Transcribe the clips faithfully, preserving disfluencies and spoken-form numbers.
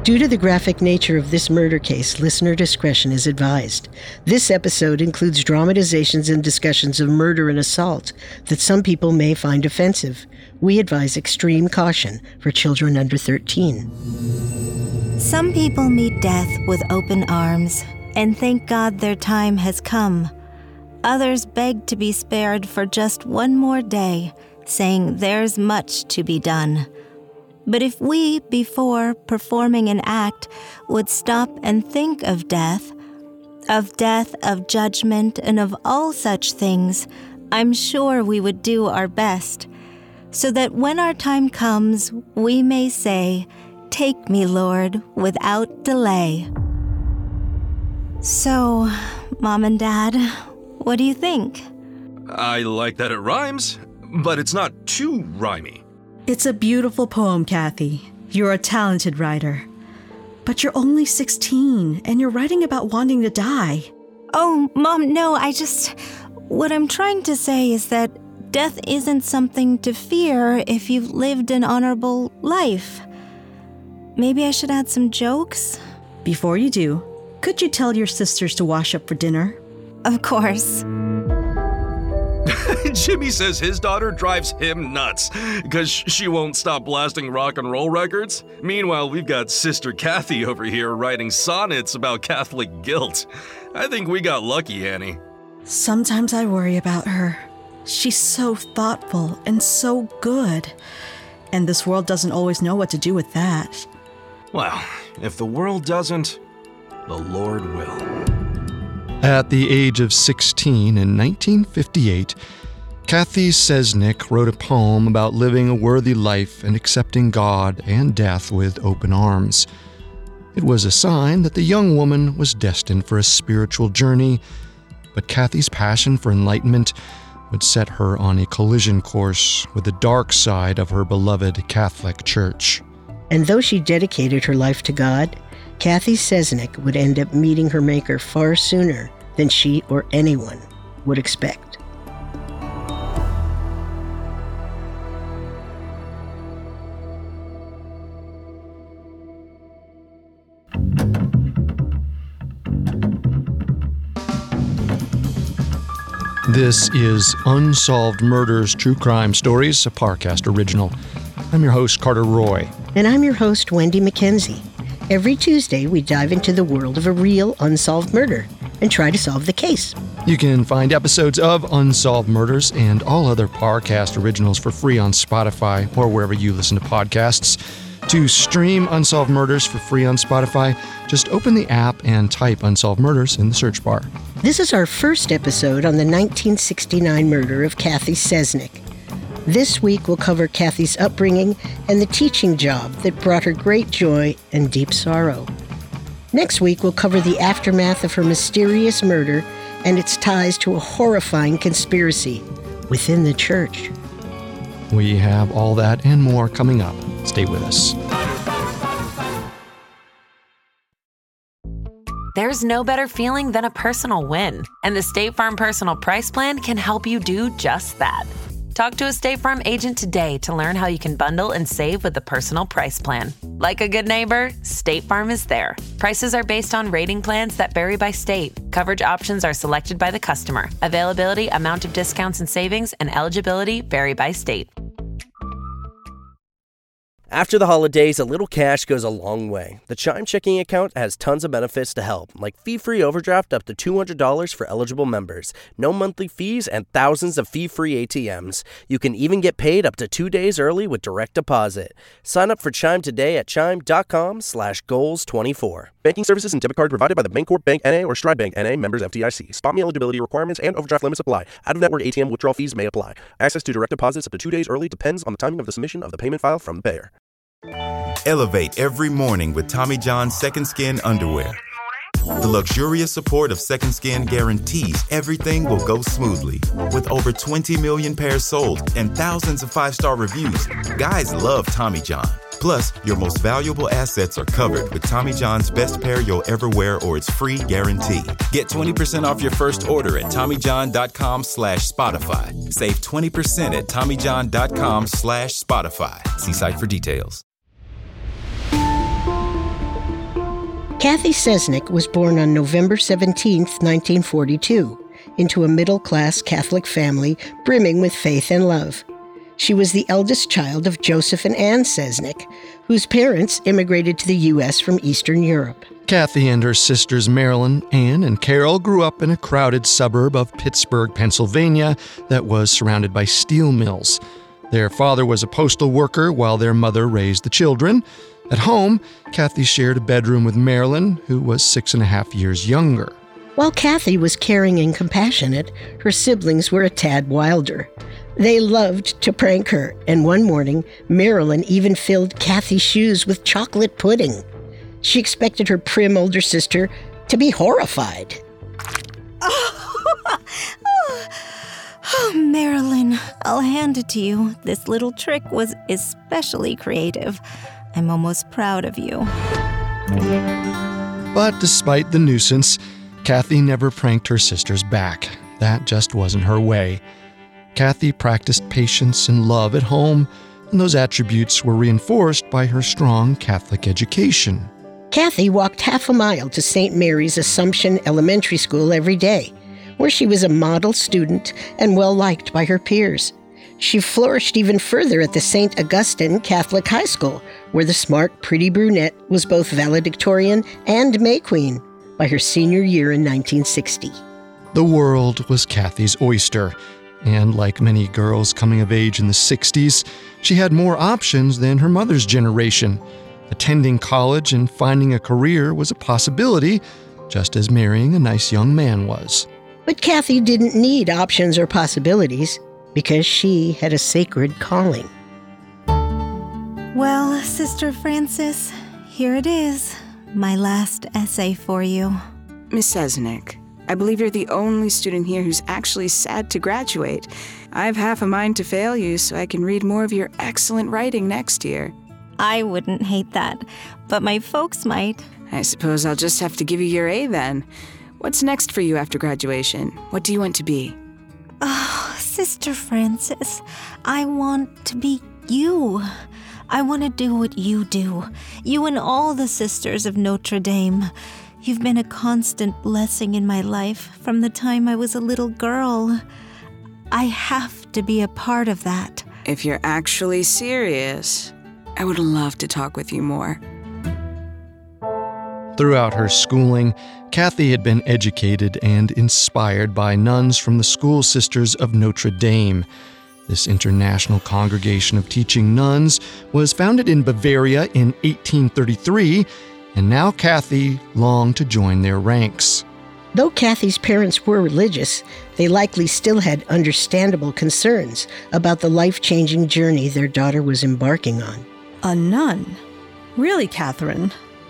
Due to the graphic nature of this murder case, listener discretion is advised. This episode includes dramatizations and discussions of murder and assault that some people may find offensive. We advise extreme caution for children under thirteen. Some people meet death with open arms and thank God their time has come. Others beg to be spared for just one more day, saying there's much to be done. But if we, before performing an act, would stop and think of death, of death, of judgment, and of all such things, I'm sure we would do our best, so that when our time comes, we may say, "Take me, Lord, without delay." So, Mom and Dad, what do you think? I like that it rhymes, but it's not too rhymey. It's a beautiful poem, Kathy. You're a talented writer. But you're only sixteen, and you're writing about wanting to die. Oh, Mom, no, I just... What I'm trying to say is that death isn't something to fear if you've lived an honorable life. Maybe I should add some jokes? Before you do, could you tell your sisters to wash up for dinner? Of course. Jimmy says his daughter drives him nuts because she won't stop blasting rock and roll records. Meanwhile, we've got Sister Kathy over here writing sonnets about Catholic guilt. I think we got lucky, Annie. Sometimes I worry about her. She's so thoughtful and so good. And this world doesn't always know what to do with that. Well, if the world doesn't, the Lord will. At the age of sixteen in nineteen fifty-eight, Kathy Sesnick wrote a poem about living a worthy life and accepting God and death with open arms. It was a sign that the young woman was destined for a spiritual journey, but Kathy's passion for enlightenment would set her on a collision course with the dark side of her beloved Catholic Church. And though she dedicated her life to God, Kathy Sesnick would end up meeting her Maker far sooner than she or anyone would expect. This is Unsolved Murders True Crime Stories, a Parcast original. I'm your host, Carter Roy. And I'm your host, Wendy McKenzie. Every Tuesday, we dive into the world of a real unsolved murder and try to solve the case. You can find episodes of Unsolved Murders and all other Parcast originals for free on Spotify or wherever you listen to podcasts. To stream Unsolved Murders for free on Spotify, just open the app and type Unsolved Murders in the search bar. This is our first episode on the nineteen sixty-nine murder of Kathy Sesnick. This week we'll cover Kathy's upbringing and the teaching job that brought her great joy and deep sorrow. Next week we'll cover the aftermath of her mysterious murder and its ties to a horrifying conspiracy within the church. We have all that and more coming up. Stay with us. There's no better feeling than a personal win, and the State Farm Personal Price Plan can help you do just that. Talk to a State Farm agent today to learn how you can bundle and save with the Personal Price Plan. Like a good neighbor, State Farm is there. Prices are based on rating plans that vary by state. Coverage options are selected by the customer. Availability, amount of discounts and savings, and eligibility vary by state. After the holidays, a little cash goes a long way. The Chime checking account has tons of benefits to help, like fee-free overdraft up to two hundred dollars for eligible members, no monthly fees, and thousands of fee-free A T Ms. You can even get paid up to two days early with direct deposit. Sign up for Chime today at chime.com slash goals 24. Banking services and debit cards provided by the Bancorp Bank N A or Stride Bank N A, members F D I C. Spot me eligibility requirements and overdraft limits apply. Out-of-network A T M withdrawal fees may apply. Access to direct deposits up to two days early depends on the timing of the submission of the payment file from the payer. Elevate every morning with Tommy John's Second Skin underwear. The luxurious support of Second Skin guarantees everything will go smoothly. With over twenty million pairs sold and thousands of five-star reviews, guys love Tommy John. Plus, your most valuable assets are covered with Tommy John's best pair you'll ever wear or its free guarantee. Get twenty percent off your first order at TommyJohn.com slash Spotify. Save twenty percent at TommyJohn.com slash Spotify. See site for details. Kathy Cesnik was born on November seventeenth, nineteen forty-two, into a middle-class Catholic family brimming with faith and love. She was the eldest child of Joseph and Anne Cesnik, whose parents immigrated to the U S from Eastern Europe. Kathy and her sisters Marilyn, Anne, and Carol grew up in a crowded suburb of Pittsburgh, Pennsylvania that was surrounded by steel mills. Their father was a postal worker while their mother raised the children. At home, Kathy shared a bedroom with Marilyn, who was six and a half years younger. While Kathy was caring and compassionate, her siblings were a tad wilder. They loved to prank her, and one morning, Marilyn even filled Kathy's shoes with chocolate pudding. She expected her prim older sister to be horrified. Oh, oh, oh, Marilyn, I'll hand it to you. This little trick was especially creative. I'm almost proud of you. But despite the nuisance, Kathy never pranked her sisters back. That just wasn't her way. Kathy practiced patience and love at home, and those attributes were reinforced by her strong Catholic education. Kathy walked half a mile to Saint Mary's Assumption Elementary School every day, where she was a model student and well-liked by her peers. She flourished even further at the Saint Augustine Catholic High School, where the smart, pretty brunette was both valedictorian and May Queen by her senior year in nineteen sixty. The world was Kathy's oyster, and like many girls coming of age in the sixties, she had more options than her mother's generation. Attending college and finding a career was a possibility, just as marrying a nice young man was. But Kathy didn't need options or possibilities, because she had a sacred calling. Well, Sister Frances, here it is, my last essay for you. Miss Cesnik, I believe you're the only student here who's actually sad to graduate. I have half a mind to fail you so I can read more of your excellent writing next year. I wouldn't hate that, but my folks might. I suppose I'll just have to give you your A then. What's next for you after graduation? What do you want to be? Oh, Sister Frances, I want to be you. I want to do what you do. You and all the sisters of Notre Dame. You've been a constant blessing in my life from the time I was a little girl. I have to be a part of that. If you're actually serious, I would love to talk with you more. Throughout her schooling, Kathy had been educated and inspired by nuns from the School Sisters of Notre Dame. This international congregation of teaching nuns was founded in Bavaria in eighteen thirty-three, and now Kathy longed to join their ranks. Though Kathy's parents were religious, they likely still had understandable concerns about the life-changing journey their daughter was embarking on. A nun? Really, Catherine?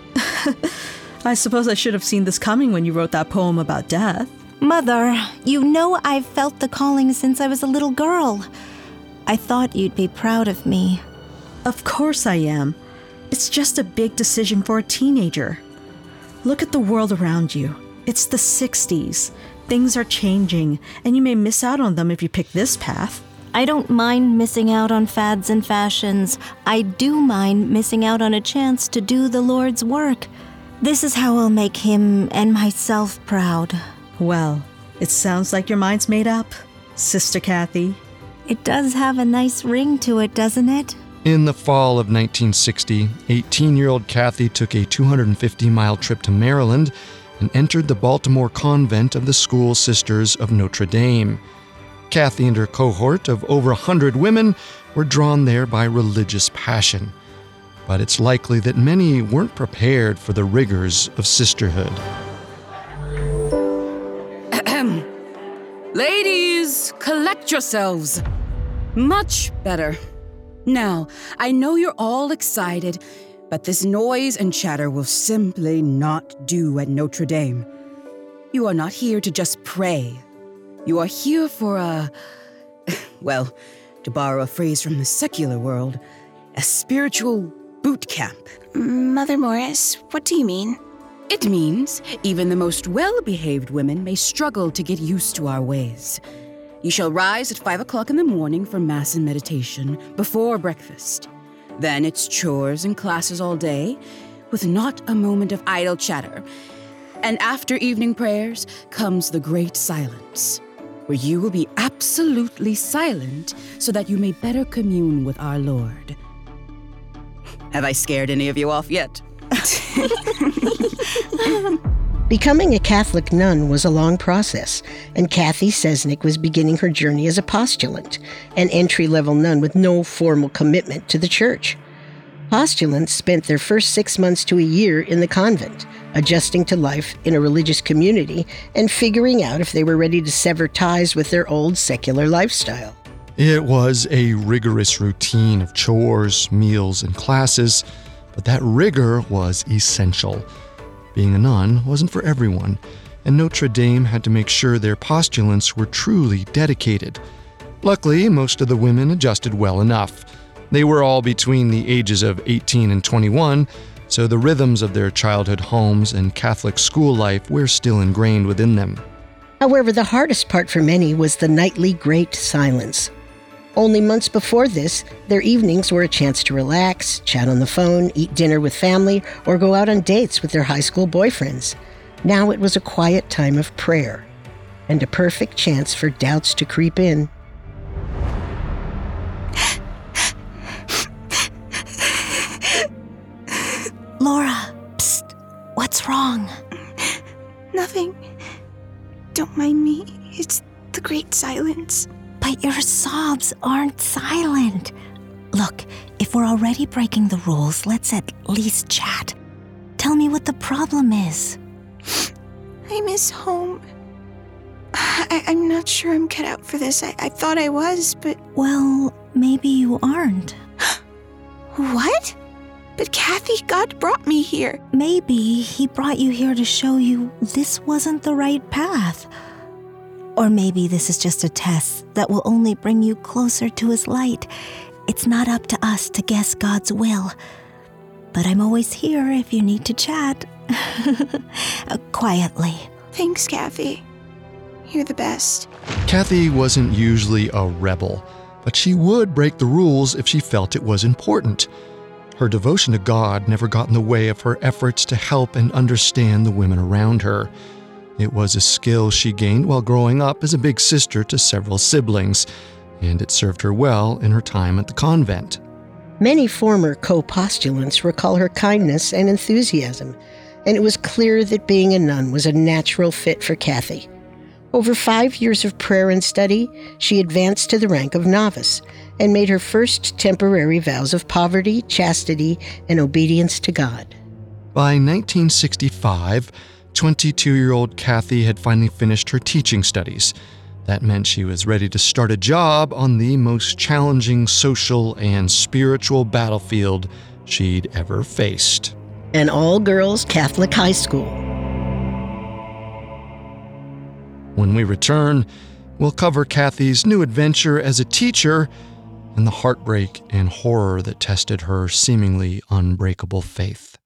I suppose I should have seen this coming when you wrote that poem about death. Mother, you know I've felt the calling since I was a little girl. I thought you'd be proud of me. Of course I am. It's just a big decision for a teenager. Look at the world around you. It's the sixties. Things are changing, and you may miss out on them if you pick this path. I don't mind missing out on fads and fashions. I do mind missing out on a chance to do the Lord's work. This is how I'll make Him and myself proud. Well, it sounds like your mind's made up, Sister Kathy. It does have a nice ring to it, doesn't it? In the fall of nineteen sixty, eighteen-year-old Kathy took a two hundred fifty mile trip to Maryland and entered the Baltimore convent of the School Sisters of Notre Dame. Kathy and her cohort of over a hundred women were drawn there by religious passion. But it's likely that many weren't prepared for the rigors of sisterhood. Ladies, collect yourselves. Much better. Now, I know you're all excited, but this noise and chatter will simply not do at Notre Dame. You are not here to just pray. You are here for a, well, to borrow a phrase from the secular world, a spiritual boot camp. Mother Morris, what do you mean? It means even the most well-behaved women may struggle to get used to our ways. You shall rise at five o'clock in the morning for Mass and meditation before breakfast. Then it's chores and classes all day, with not a moment of idle chatter. And after evening prayers comes the great silence, where you will be absolutely silent so that you may better commune with our Lord. Have I scared any of you off yet? Becoming a Catholic nun was a long process, and Kathy Cesnik was beginning her journey as a postulant, an entry-level nun with no formal commitment to the church. Postulants spent their first six months to a year in the convent, adjusting to life in a religious community and figuring out if they were ready to sever ties with their old secular lifestyle. It was a rigorous routine of chores, meals, and classes, but that rigor was essential. Being a nun wasn't for everyone, and Notre Dame had to make sure their postulants were truly dedicated. Luckily, most of the women adjusted well enough. They were all between the ages of eighteen and twenty-one, so the rhythms of their childhood homes and Catholic school life were still ingrained within them. However, the hardest part for many was the nightly great silence. Only months before this, their evenings were a chance to relax, chat on the phone, eat dinner with family, or go out on dates with their high school boyfriends. Now it was a quiet time of prayer, and a perfect chance for doubts to creep in. Laura, psst, what's wrong? Nothing. Don't mind me. It's the great silence. But your sobs aren't silent. Look, if we're already breaking the rules, let's at least chat. Tell me what the problem is. I miss home. I- I'm not sure I'm cut out for this. I, I thought I was, but... Well, maybe you aren't. What? But Kathy, God brought me here. Maybe he brought you here to show you this wasn't the right path. Or maybe this is just a test that will only bring you closer to his light. It's not up to us to guess God's will. But I'm always here if you need to chat. Quietly. Thanks, Kathy. You're the best. Kathy wasn't usually a rebel, but she would break the rules if she felt it was important. Her devotion to God never got in the way of her efforts to help and understand the women around her. It was a skill she gained while growing up as a big sister to several siblings, and it served her well in her time at the convent. Many former co-postulants recall her kindness and enthusiasm, and it was clear that being a nun was a natural fit for Kathy. Over five years of prayer and study, she advanced to the rank of novice and made her first temporary vows of poverty, chastity, and obedience to God. By nineteen sixty-five, twenty-two-year-old Kathy had finally finished her teaching studies. That meant she was ready to start a job on the most challenging social and spiritual battlefield she'd ever faced. An all-girls Catholic high school. When we return, we'll cover Kathy's new adventure as a teacher and the heartbreak and horror that tested her seemingly unbreakable faith.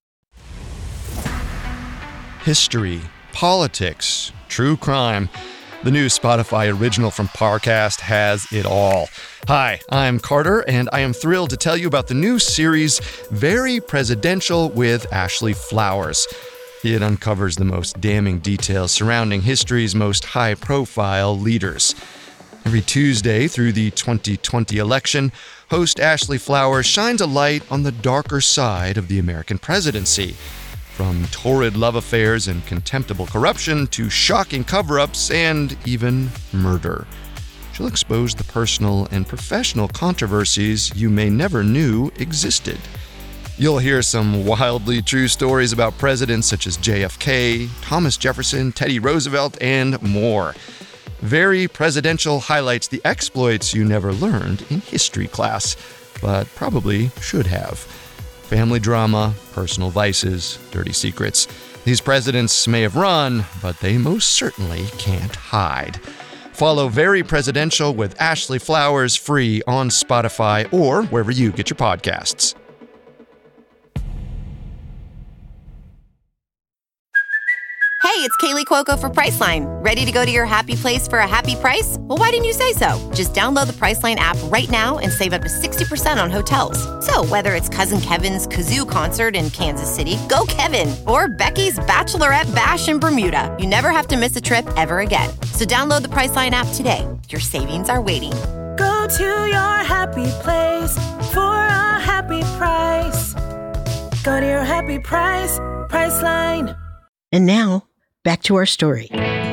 History, politics, true crime. The new Spotify original from Parcast has it all. Hi, I'm Carter, and I am thrilled to tell you about the new series, Very Presidential with Ashley Flowers. It uncovers the most damning details surrounding history's most high-profile leaders. Every Tuesday through the twenty twenty election, host Ashley Flowers shines a light on the darker side of the American presidency. From torrid love affairs and contemptible corruption to shocking cover-ups and even murder. She'll expose the personal and professional controversies you may never knew existed. You'll hear some wildly true stories about presidents such as J F K, Thomas Jefferson, Teddy Roosevelt, and more. Very Presidential highlights the exploits you never learned in history class, but probably should have. Family drama, personal vices, dirty secrets. These presidents may have run, but they most certainly can't hide. Follow Very Presidential with Ashley Flowers free on Spotify or wherever you get your podcasts. Hey, it's Kaylee Cuoco for Priceline. Ready to go to your happy place for a happy price? Well, why didn't you say so? Just download the Priceline app right now and save up to sixty percent on hotels. So whether it's Cousin Kevin's Kazoo Concert in Kansas City, go Kevin, or Becky's Bachelorette Bash in Bermuda, you never have to miss a trip ever again. So download the Priceline app today. Your savings are waiting. Go to your happy place for a happy price. Go to your happy price, Priceline. And now, back to our story.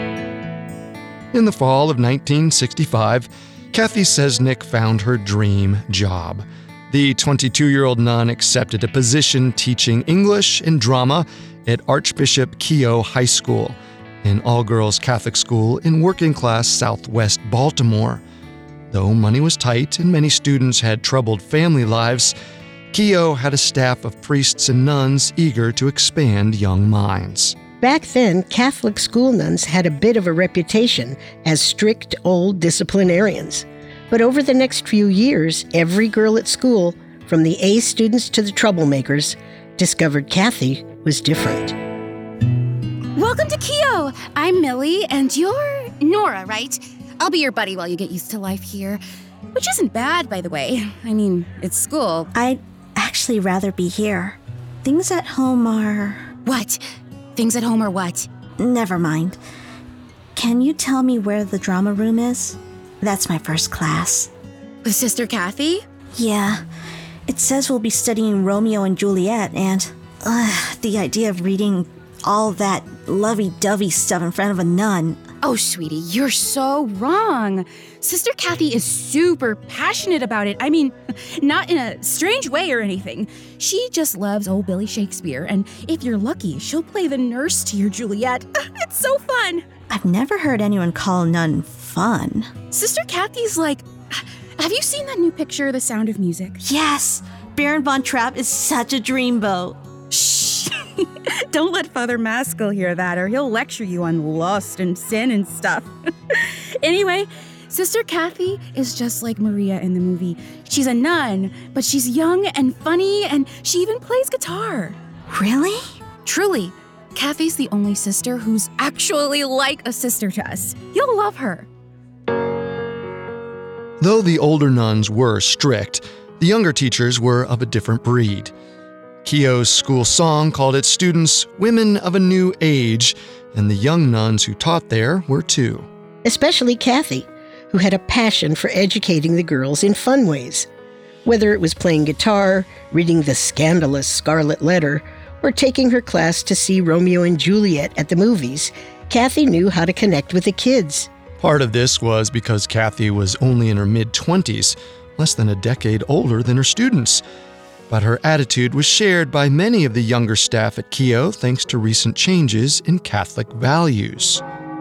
In the fall of nineteen sixty-five, Kathy Cesnik found her dream job. The twenty-two-year-old nun accepted a position teaching English and drama at Archbishop Keough High School, an all-girls Catholic school in working-class Southwest Baltimore. Though money was tight and many students had troubled family lives, Keough had a staff of priests and nuns eager to expand young minds. Back then, Catholic school nuns had a bit of a reputation as strict old disciplinarians. But over the next few years, every girl at school, from the A students to the troublemakers, discovered Kathy was different. Welcome to Keough. I'm Millie, and you're Nora, right? I'll be your buddy while you get used to life here. Which isn't bad, by the way. I mean, it's school. I'd actually rather be here. Things at home are... What? Things at home are what? Never mind. Can you tell me where the drama room is? That's my first class. With Sister Kathy? Yeah. It says we'll be studying Romeo and Juliet, and uh, the idea of reading all that lovey-dovey stuff in front of a nun. Oh, sweetie, you're so wrong. Sister Kathy is super passionate about it. I mean, not in a strange way or anything. She just loves old Billy Shakespeare, and if you're lucky, she'll play the nurse to your Juliet. It's so fun. I've never heard anyone call a nun fun. Sister Kathy's like... Have you seen that new picture, The Sound of Music? Yes! Baron von Trapp is such a dreamboat. Shh! Don't let Father Maskell hear that, or he'll lecture you on lust and sin and stuff. Anyway, Sister Kathy is just like Maria in the movie. She's a nun, but she's young and funny, and she even plays guitar. Really? Truly. Kathy's the only sister who's actually like a sister to us. You'll love her. Though the older nuns were strict, the younger teachers were of a different breed. Keough's school song called its students women of a new age, and the young nuns who taught there were too. Especially Kathy, who had a passion for educating the girls in fun ways. Whether it was playing guitar, reading the scandalous Scarlet Letter, or taking her class to see Romeo and Juliet at the movies, Kathy knew how to connect with the kids. Part of this was because Kathy was only in her mid-twenties, less than a decade older than her students. But her attitude was shared by many of the younger staff at Keough thanks to recent changes in Catholic values.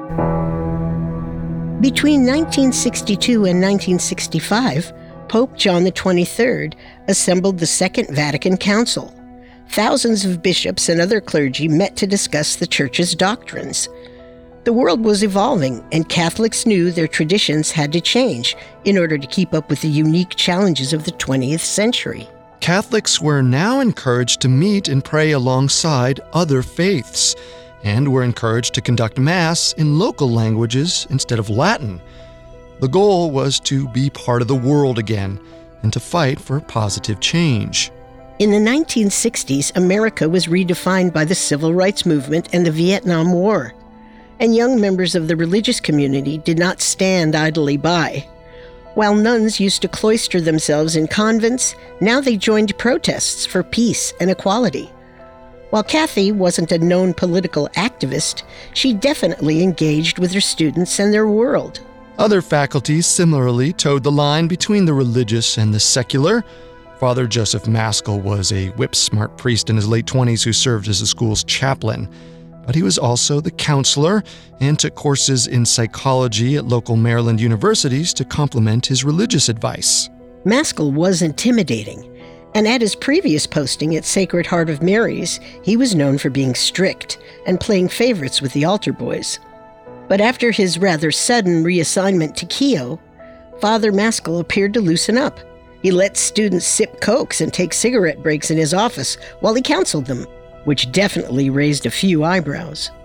Between nineteen sixty-two and nineteen sixty-five, Pope John the twenty-third assembled the Second Vatican Council. Thousands of bishops and other clergy met to discuss the Church's doctrines. The world was evolving, and Catholics knew their traditions had to change in order to keep up with the unique challenges of the twentieth century. Catholics were now encouraged to meet and pray alongside other faiths, and were encouraged to conduct Mass in local languages instead of Latin. The goal was to be part of the world again and to fight for positive change. In the nineteen sixties, America was redefined by the Civil Rights Movement and the Vietnam War, and young members of the religious community did not stand idly by. While nuns used to cloister themselves in convents, now they joined protests for peace and equality. While Kathy wasn't a known political activist, she definitely engaged with her students and their world. Other faculties similarly towed the line between the religious and the secular. Father Joseph Maskell was a whip-smart priest in his late twenties who served as the school's chaplain. But he was also the counselor and took courses in psychology at local Maryland universities to complement his religious advice. Maskell was intimidating, and at his previous posting at Sacred Heart of Mary's, he was known for being strict and playing favorites with the altar boys. But after his rather sudden reassignment to Keough, Father Maskell appeared to loosen up. He let students sip cokes and take cigarette breaks in his office while he counseled them, which definitely raised a few eyebrows.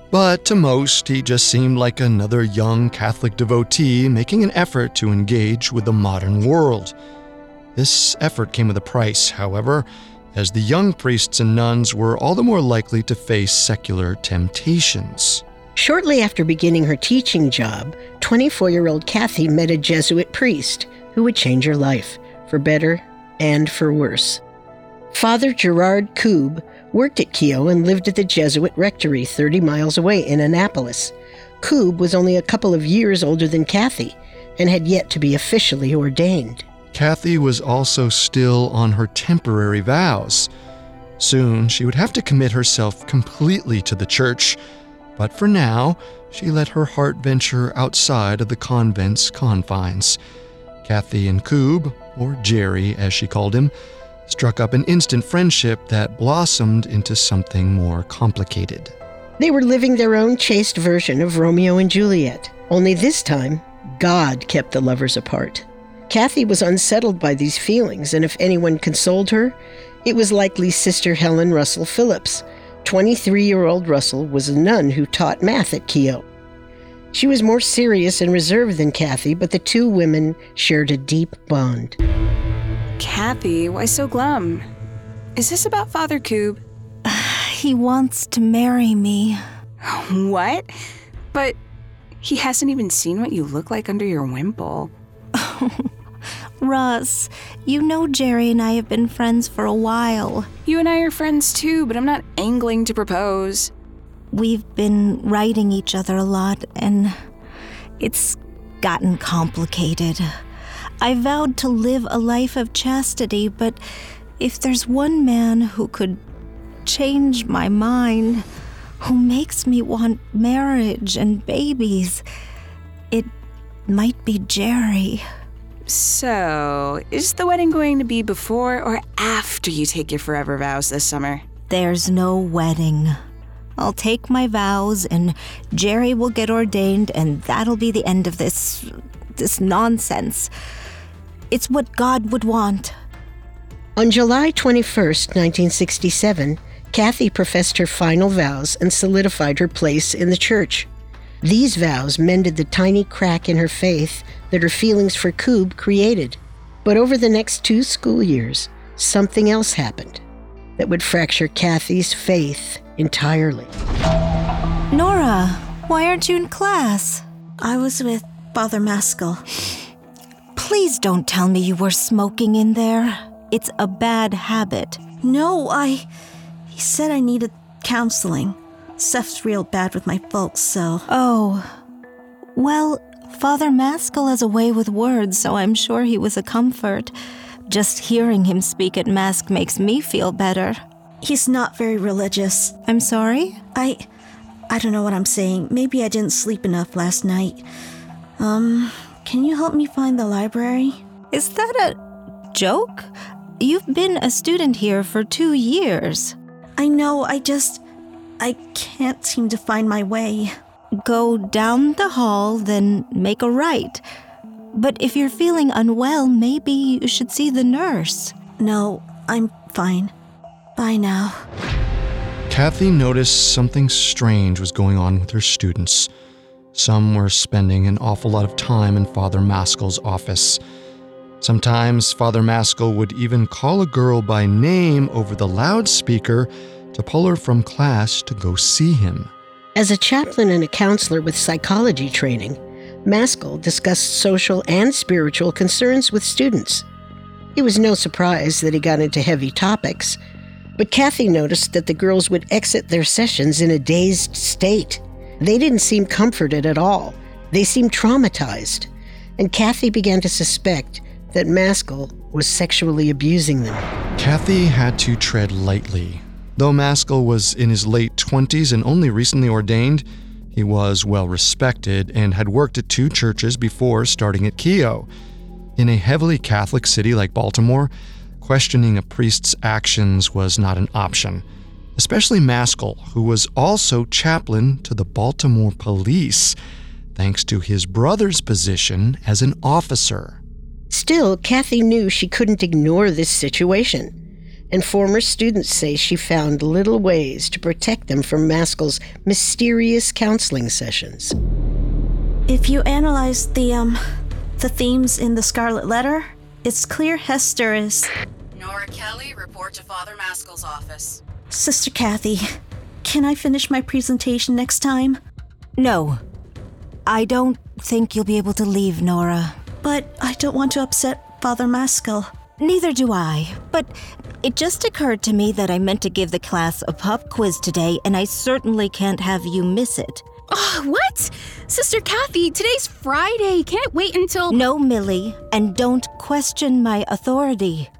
But to most, he just seemed like another young Catholic devotee making an effort to engage with the modern world. This effort came with a price, however, as the young priests and nuns were all the more likely to face secular temptations. Shortly after beginning her teaching job, twenty-four-year-old Kathy met a Jesuit priest who would change her life, for better and for worse. Father Gerard Koob worked at Keough and lived at the Jesuit rectory thirty miles away in Annapolis. Koob was only a couple of years older than Kathy and had yet to be officially ordained. Kathy was also still on her temporary vows. Soon, she would have to commit herself completely to the church, but for now, she let her heart venture outside of the convent's confines. Kathy and Koob, or Jerry as she called him, struck up an instant friendship that blossomed into something more complicated. They were living their own chaste version of Romeo and Juliet, only this time, God kept the lovers apart. Kathy was unsettled by these feelings, and if anyone consoled her, it was likely Sister Helen Russell Phillips. twenty-three-year-old Russell was a nun who taught math at Keough. She was more serious and reserved than Kathy, but the two women shared a deep bond. Kathy, why so glum? Is this about Father Koob? He wants to marry me. What? But he hasn't even seen what you look like under your wimple. Russ, you know Jerry and I have been friends for a while. You and I are friends too, but I'm not angling to propose. We've been writing each other a lot, and it's gotten complicated. I vowed to live a life of chastity, but if there's one man who could change my mind, who makes me want marriage and babies, it might be Jerry. So, is the wedding going to be before or after you take your forever vows this summer? There's no wedding. I'll take my vows, and Jerry will get ordained, and that'll be the end of this... this nonsense. It's what God would want. On July twenty-first, nineteen sixty-seven, Kathy professed her final vows and solidified her place in the church. These vows mended the tiny crack in her faith that her feelings for Koob created. But over the next two school years, something else happened that would fracture Kathy's faith entirely. Nora, why aren't you in class? I was with Father Maskell. Please don't tell me you were smoking in there. It's a bad habit. No, I... He said I needed counseling. Stuff's real bad with my folks, so... Oh. Well, Father Maskell has a way with words, so I'm sure he was a comfort. Just hearing him speak at Mass makes me feel better. He's not very religious. I'm sorry? I... I don't know what I'm saying. Maybe I didn't sleep enough last night. Um, can you help me find the library? Is that a joke? You've been a student here for two years. I know, I just... I can't seem to find my way. Go down the hall, then make a right. But if you're feeling unwell, maybe you should see the nurse. No, I'm fine. Bye now. Kathy noticed something strange was going on with her students. Some were spending an awful lot of time in Father Maskell's office. Sometimes Father Maskell would even call a girl by name over the loudspeaker to pull her from class to go see him. As a chaplain and a counselor with psychology training, Maskell discussed social and spiritual concerns with students. It was no surprise that he got into heavy topics, but Kathy noticed that the girls would exit their sessions in a dazed state. They didn't seem comforted at all. They seemed traumatized, and Kathy began to suspect that Maskell was sexually abusing them. Kathy had to tread lightly. Though Maskell was in his late twenties and only recently ordained, he was well respected and had worked at two churches before starting at Keough. In a heavily Catholic city like Baltimore, questioning a priest's actions was not an option, especially Maskell, who was also chaplain to the Baltimore police, thanks to his brother's position as an officer. Still, Kathy knew she couldn't ignore this situation. and former students say she found little ways to protect them from Maskell's mysterious counseling sessions. If you analyze the, um, the themes in the Scarlet Letter, it's clear Hester is... Nora Kelly, report to Father Maskell's office. Sister Kathy, can I finish my presentation next time? No. I don't think you'll be able to leave, Nora. But I don't want to upset Father Maskell. Neither do I, but it just occurred to me that I meant to give the class a pop quiz today, and I certainly can't have you miss it. Oh, what? Sister Kathy, today's Friday. Can't wait until... No, Millie, and don't question my authority.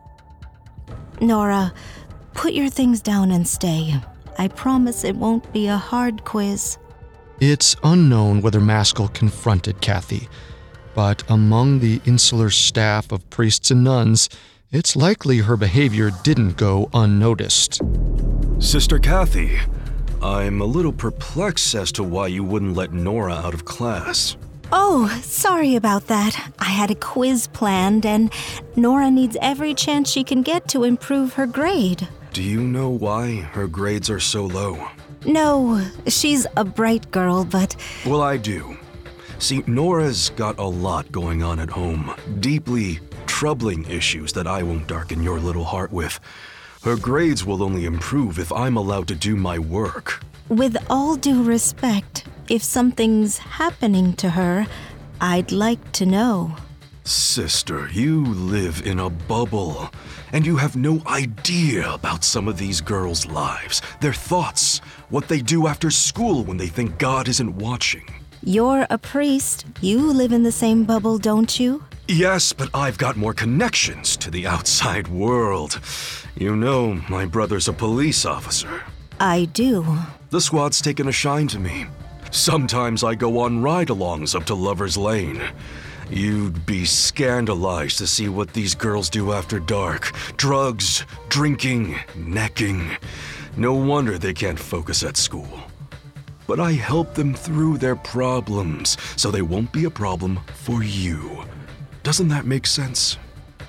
Nora, put your things down and stay. I promise it won't be a hard quiz. It's unknown whether Maskell confronted Kathy, but among the insular staff of priests and nuns, it's likely her behavior didn't go unnoticed. Sister Kathy, I'm a little perplexed as to why you wouldn't let Nora out of class. Oh, sorry about that. I had a quiz planned, and Nora needs every chance she can get to improve her grade. Do you know why her grades are so low? No, she's a bright girl, but... Well, I do. See, Nora's got a lot going on at home. Deeply troubling issues that I won't darken your little heart with. Her grades will only improve if I'm allowed to do my work. With all due respect, if something's happening to her, I'd like to know. Sister, you live in a bubble, and you have no idea about some of these girls' lives, their thoughts, what they do after school when they think God isn't watching. You're a priest. You live in the same bubble, don't you? Yes, but I've got more connections to the outside world. You know, my brother's a police officer. I do. The squad's taken a shine to me. Sometimes I go on ride-alongs up to Lover's Lane. You'd be scandalized to see what these girls do after dark. Drugs, drinking, necking. No wonder they can't focus at school. But I help them through their problems, so they won't be a problem for you. Doesn't that make sense?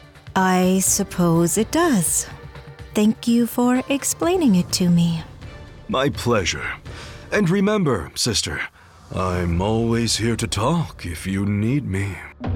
I suppose it does. Thank you for explaining it to me. My pleasure. And remember, sister, I'm always here to talk if you need me.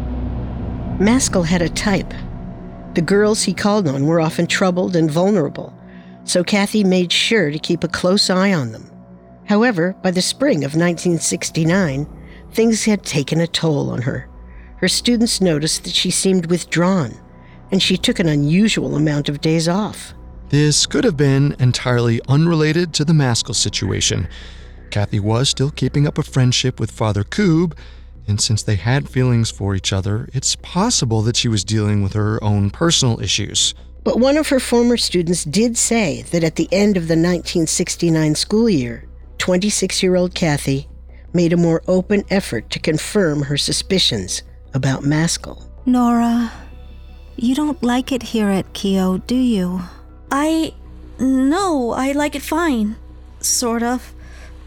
Maskell had a type. The girls he called on were often troubled and vulnerable, so Kathy made sure to keep a close eye on them. However, by the spring of nineteen sixty-nine, things had taken a toll on her. Her students noticed that she seemed withdrawn, and she took an unusual amount of days off. This could have been entirely unrelated to the Maskell situation. Kathy was still keeping up a friendship with Father Koob, and since they had feelings for each other, it's possible that she was dealing with her own personal issues. But one of her former students did say that at the end of the nineteen sixty-nine school year, twenty-six-year-old Kathy made a more open effort to confirm her suspicions about Maskell. Nora, you don't like it here at Keough, do you? I... no, I like it fine. Sort of.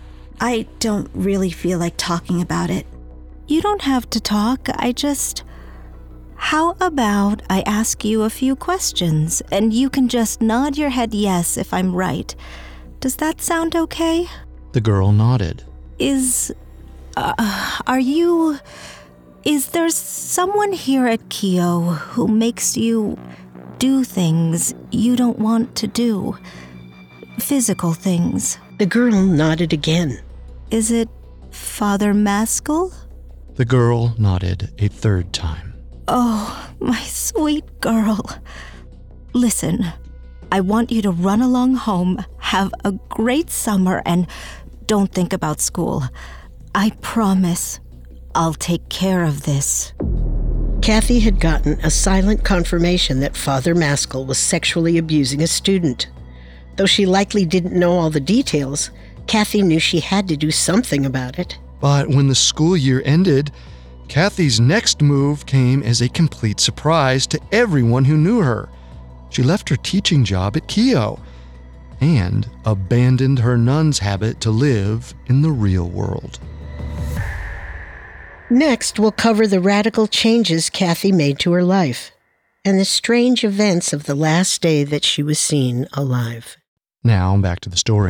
I don't really feel like talking about it. You don't have to talk, I just... How about I ask you a few questions, and you can just nod your head yes if I'm right. Does that sound okay? The girl nodded. Is... Uh, are you... Is there someone here at Keough who makes you do things you don't want to do? Physical things. The girl nodded again. Is it Father Maskell? The girl nodded a third time. Oh, my sweet girl. Listen, I want you to run along home, have a great summer, and don't think about school. I promise I'll take care of this. Kathy had gotten a silent confirmation that Father Maskell was sexually abusing a student. Though she likely didn't know all the details, Kathy knew she had to do something about it. But when the school year ended, Kathy's next move came as a complete surprise to everyone who knew her. She left her teaching job at Keough and abandoned her nun's habit to live in the real world. Next, we'll cover the radical changes Kathy made to her life. and the strange events of the last day that she was seen alive. Now, back to the story.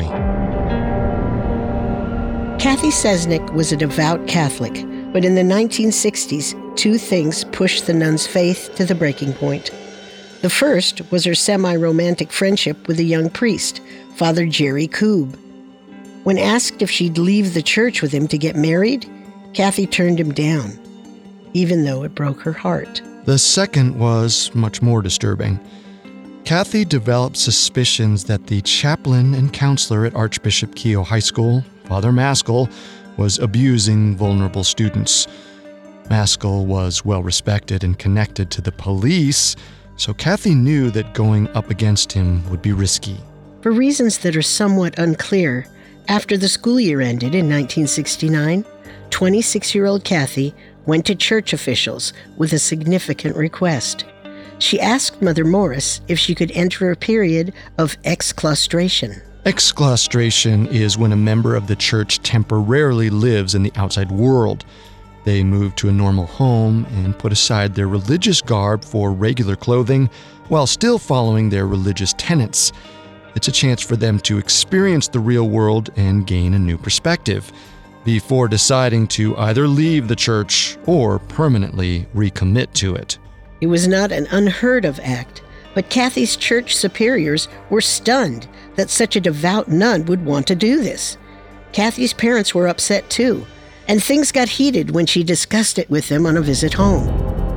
Kathy Cesnik was a devout Catholic, but in the nineteen sixties, two things pushed the nun's faith to the breaking point. The first was her semi-romantic friendship with a young priest, Father Jerry Koob. When asked if she'd leave the church with him to get married, Kathy turned him down, even though it broke her heart. The second was much more disturbing. Kathy developed suspicions that the chaplain and counselor at Archbishop Keough High School, Father Maskell, was abusing vulnerable students. Maskell was well respected and connected to the police, so Kathy knew that going up against him would be risky. For reasons that are somewhat unclear, after the school year ended in nineteen sixty-nine, twenty-six-year-old Kathy went to church officials with a significant request. She asked Mother Morris if she could enter a period of exclaustration. Exclaustration is when a member of the church temporarily lives in the outside world. They move to a normal home and put aside their religious garb for regular clothing while still following their religious tenets. It's a chance for them to experience the real world and gain a new perspective before deciding to either leave the church or permanently recommit to it. It was not an unheard of act, but Kathy's church superiors were stunned that such a devout nun would want to do this. Kathy's parents were upset too, and things got heated when she discussed it with them on a visit home.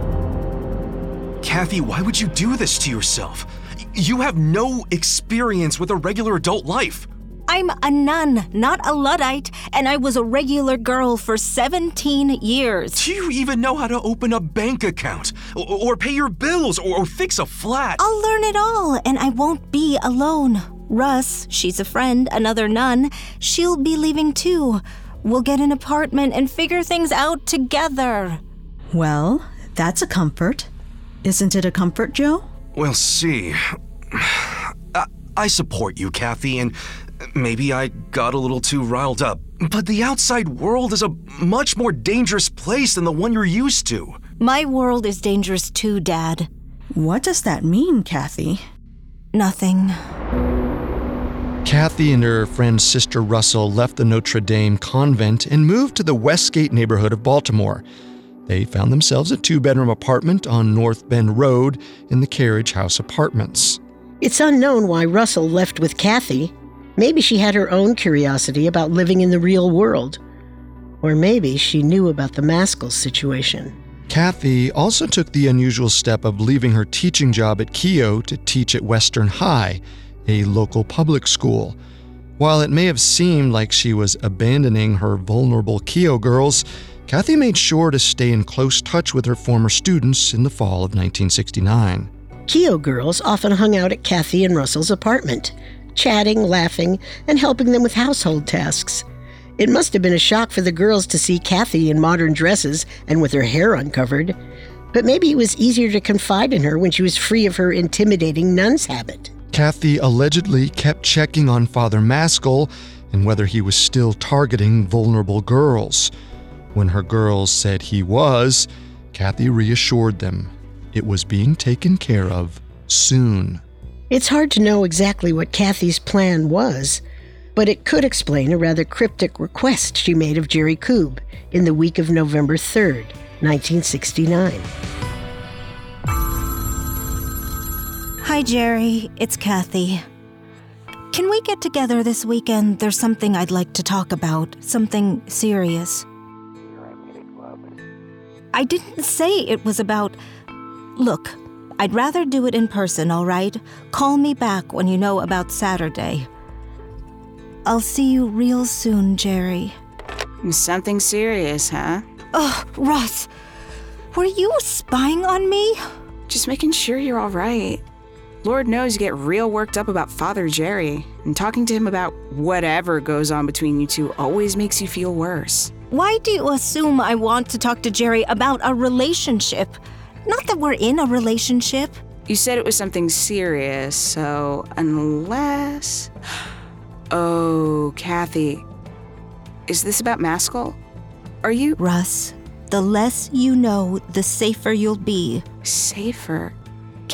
Kathy, why would you do this to yourself? You have no experience with a regular adult life. I'm a nun, not a Luddite, and I was a regular girl for seventeen years. Do you even know how to open a bank account? Or, or pay your bills? Or, or fix a flat? I'll learn it all, and I won't be alone. Russ, she's a friend, another nun. She'll be leaving too. We'll get an apartment and figure things out together. Well, that's a comfort. Isn't it a comfort, Joe? Well, see, I, I support you, Kathy, and maybe I got a little too riled up. But the outside world is a much more dangerous place than the one you're used to. My world is dangerous too, Dad. What does that mean, Kathy? Nothing. Kathy and her friend Sister Russell left the Notre Dame convent and moved to the Westgate neighborhood of Baltimore. They found themselves a two-bedroom apartment on North Bend Road in the Carriage House Apartments. It's unknown why Russell left with Kathy. Maybe she had her own curiosity about living in the real world. Or maybe she knew about the Maskell situation. Kathy also took the unusual step of leaving her teaching job at Keough to teach at Western High, a local public school. While it may have seemed like she was abandoning her vulnerable Keough girls, Kathy made sure to stay in close touch with her former students in the fall of nineteen sixty-nine. Keough girls often hung out at Kathy and Russell's apartment, chatting, laughing, and helping them with household tasks. It must have been a shock for the girls to see Kathy in modern dresses and with her hair uncovered, but maybe it was easier to confide in her when she was free of her intimidating nun's habit. Kathy allegedly kept checking on Father Maskell and whether he was still targeting vulnerable girls. When her girls said he was, Kathy reassured them it was being taken care of soon. It's hard to know exactly what Kathy's plan was, but it could explain a rather cryptic request she made of Jerry Koob in the week of November third, nineteen sixty-nine. Hi, Jerry. It's Kathy. Can we get together this weekend? There's something I'd like to talk about, something serious. I didn't say it was about... Look, I'd rather do it in person, all right? Call me back when you know about Saturday. I'll see you real soon, Jerry. Something serious, huh? Ugh, Russ, were you spying on me? Just making sure you're all right. Lord knows you get real worked up about Father Jerry, and talking to him about whatever goes on between you two always makes you feel worse. Why do you assume I want to talk to Jerry about a relationship? Not that we're in a relationship. You said it was something serious, so unless... Oh, Kathy. Is this about Maskell? Are you... Russ, the less you know, the safer you'll be. Safer?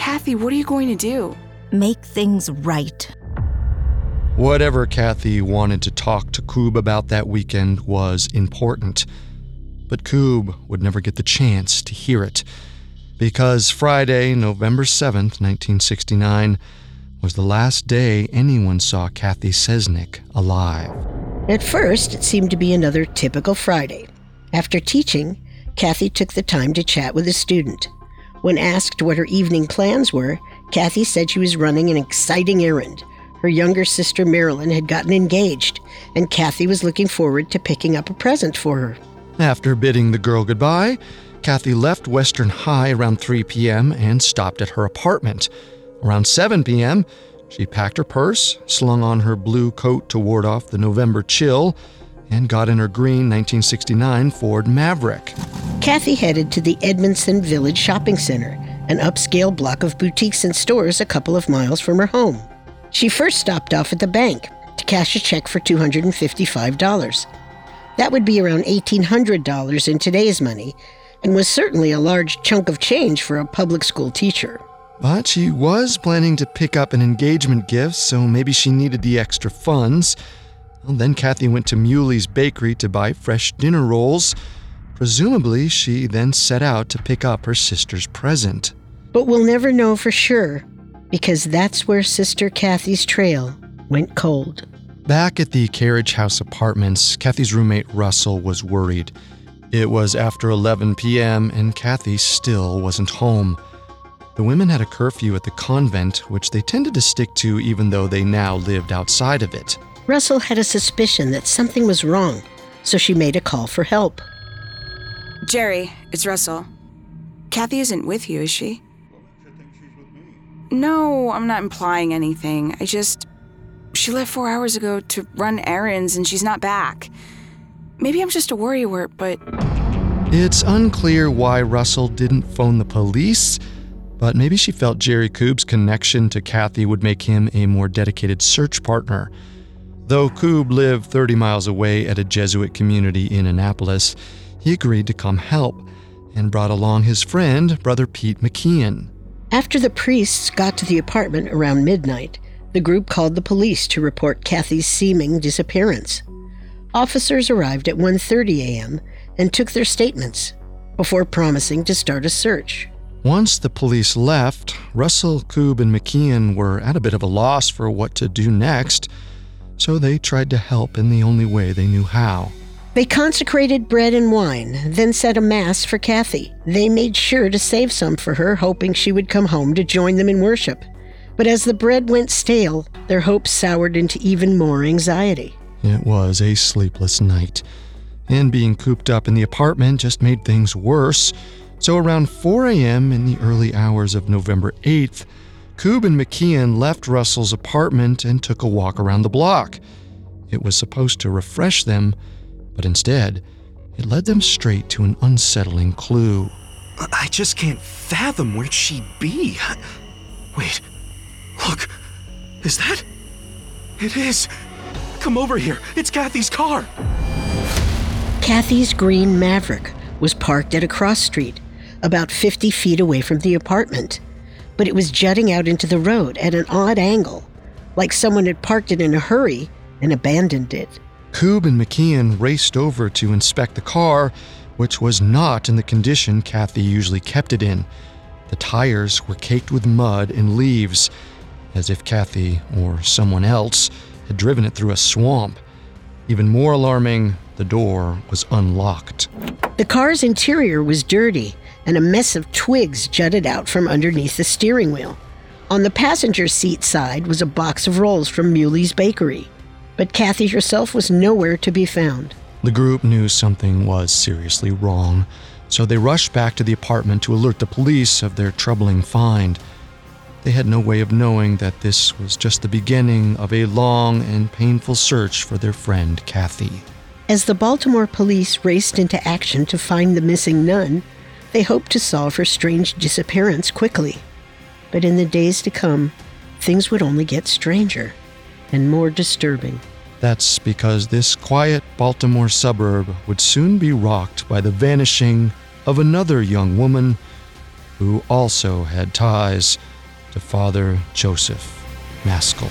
Kathy, what are you going to do? Make things right. Whatever Kathy wanted to talk to Koob about that weekend was important. But Koob would never get the chance to hear it, because Friday, November seventh, nineteen sixty-nine, was the last day anyone saw Kathy Cesnik alive. At first, it seemed to be another typical Friday. After teaching, Kathy took the time to chat with a student. When asked what her evening plans were, Kathy said she was running an exciting errand. Her younger sister Marilyn had gotten engaged, and Kathy was looking forward to picking up a present for her. After bidding the girl goodbye, Kathy left Western High around three p.m. and stopped at her apartment. Around seven p.m., she packed her purse, slung on her blue coat to ward off the November chill, and got in her green nineteen sixty-nine Ford Maverick. Kathy headed to the Edmondson Village Shopping Center, an upscale block of boutiques and stores a couple of miles from her home. She first stopped off at the bank to cash a check for two hundred fifty-five dollars. That would be around eighteen hundred dollars in today's money, and was certainly a large chunk of change for a public school teacher. But she was planning to pick up an engagement gift, so maybe she needed the extra funds. Well, then Kathy went to Muley's Bakery to buy fresh dinner rolls. Presumably, she then set out to pick up her sister's present. But we'll never know for sure, because that's where Sister Kathy's trail went cold. Back at the Carriage House Apartments, Kathy's roommate Russell was worried. It was after eleven p.m. and Kathy still wasn't home. The women had a curfew at the convent, which they tended to stick to even though they now lived outside of it. Russell had a suspicion that something was wrong, so she made a call for help. Jerry, it's Russell. Kathy isn't with you, is she? No, I'm not implying anything. I just... She left four hours ago to run errands and she's not back. Maybe I'm just a worrywart, but... It's unclear why Russell didn't phone the police, but maybe she felt Jerry Koob's connection to Kathy would make him a more dedicated search partner. Though Koob lived thirty miles away at a Jesuit community in Annapolis, he agreed to come help and brought along his friend, Brother Pete McKeon. After the priests got to the apartment around midnight, the group called the police to report Kathy's seeming disappearance. Officers arrived at one thirty a.m. and took their statements before promising to start a search. Once the police left, Russell, Koob, and McKeon were at a bit of a loss for what to do next, so they tried to help in the only way they knew how. They consecrated bread and wine, then said a mass for Kathy. They made sure to save some for her, hoping she would come home to join them in worship. But as the bread went stale, their hopes soured into even more anxiety. It was a sleepless night, and being cooped up in the apartment just made things worse. So around four a.m. in the early hours of November eighth, Koob and McKeon left Russell's apartment and took a walk around the block. It was supposed to refresh them, but instead, it led them straight to an unsettling clue. I just can't fathom where'd she be. Wait, look, is that? It is. Come over here, it's Kathy's car. Kathy's green Maverick was parked at a cross street, about fifty feet away from the apartment, but it was jutting out into the road at an odd angle, like someone had parked it in a hurry and abandoned it. Koob and McKeon raced over to inspect the car, which was not in the condition Kathy usually kept it in. The tires were caked with mud and leaves, as if Kathy or someone else had driven it through a swamp. Even more alarming, the door was unlocked. The car's interior was dirty, and a mess of twigs jutted out from underneath the steering wheel. On the passenger seat side was a box of rolls from Muley's Bakery, but Kathy herself was nowhere to be found. The group knew something was seriously wrong, so they rushed back to the apartment to alert the police of their troubling find. They had no way of knowing that this was just the beginning of a long and painful search for their friend Kathy. As the Baltimore police raced into action to find the missing nun, they hoped to solve her strange disappearance quickly. But in the days to come, things would only get stranger and more disturbing. That's because this quiet Baltimore suburb would soon be rocked by the vanishing of another young woman who also had ties to Father Joseph Maskell.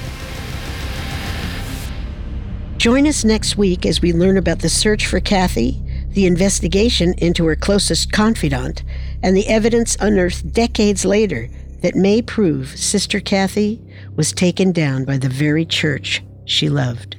Join us next week as we learn about the search for Kathy, the investigation into her closest confidant, and the evidence unearthed decades later that may prove Sister Kathy was taken down by the very church she loved.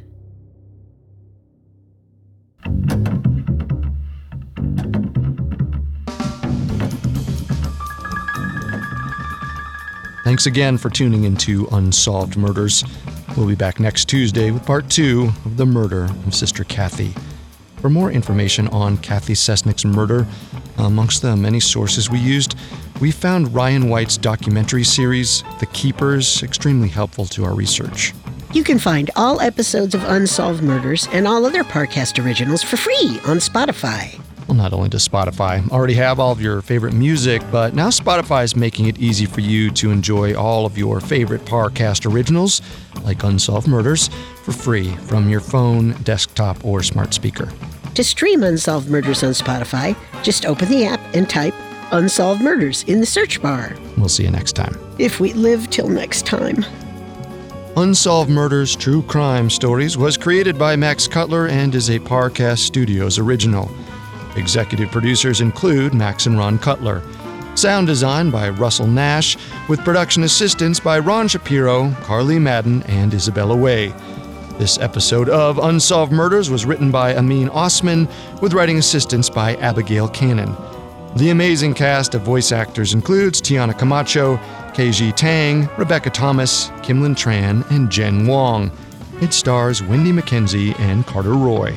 Thanks again for tuning into Unsolved Murders. We'll be back next Tuesday with part two of the murder of Sister Kathy. For more information on Kathy Cesnik's murder, amongst the many sources we used, we found Ryan White's documentary series, The Keepers, extremely helpful to our research. You can find all episodes of Unsolved Murders and all other Parcast originals for free on Spotify. Well, not only does Spotify already have all of your favorite music, but now Spotify is making it easy for you to enjoy all of your favorite Parcast originals, like Unsolved Murders, for free from your phone, desktop, or smart speaker. To stream Unsolved Murders on Spotify, just open the app and type Unsolved Murders in the search bar. We'll see you next time. If we live till next time. Unsolved Murders True Crime Stories was created by Max Cutler and is a Parcast Studios original. Executive producers include Max and Ron Cutler. Sound design by Russell Nash, with production assistance by Ron Shapiro, Carly Madden, and Isabella Way. This episode of Unsolved Murders was written by Amin Osman, with writing assistance by Abigail Cannon. The amazing cast of voice actors includes Tiana Camacho, K G Tang, Rebecca Thomas, Kimlin Tran, and Jen Wong. It stars Wendy McKenzie and Carter Roy.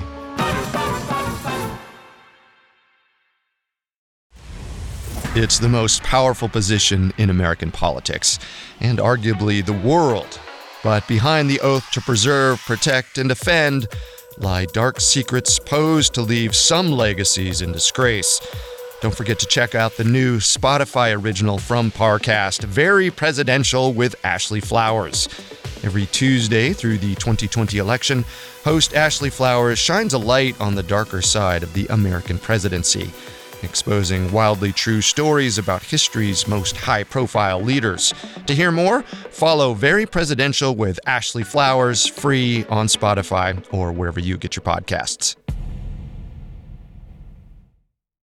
It's the most powerful position in American politics, and arguably the world. But behind the oath to preserve, protect, and defend lie dark secrets posed to leave some legacies in disgrace. Don't forget to check out the new Spotify original from Parcast, Very Presidential with Ashley Flowers. Every Tuesday through the twenty twenty election, host Ashley Flowers shines a light on the darker side of the American presidency, exposing wildly true stories about history's most high-profile leaders. To hear more, follow Very Presidential with Ashley Flowers free on Spotify or wherever you get your podcasts.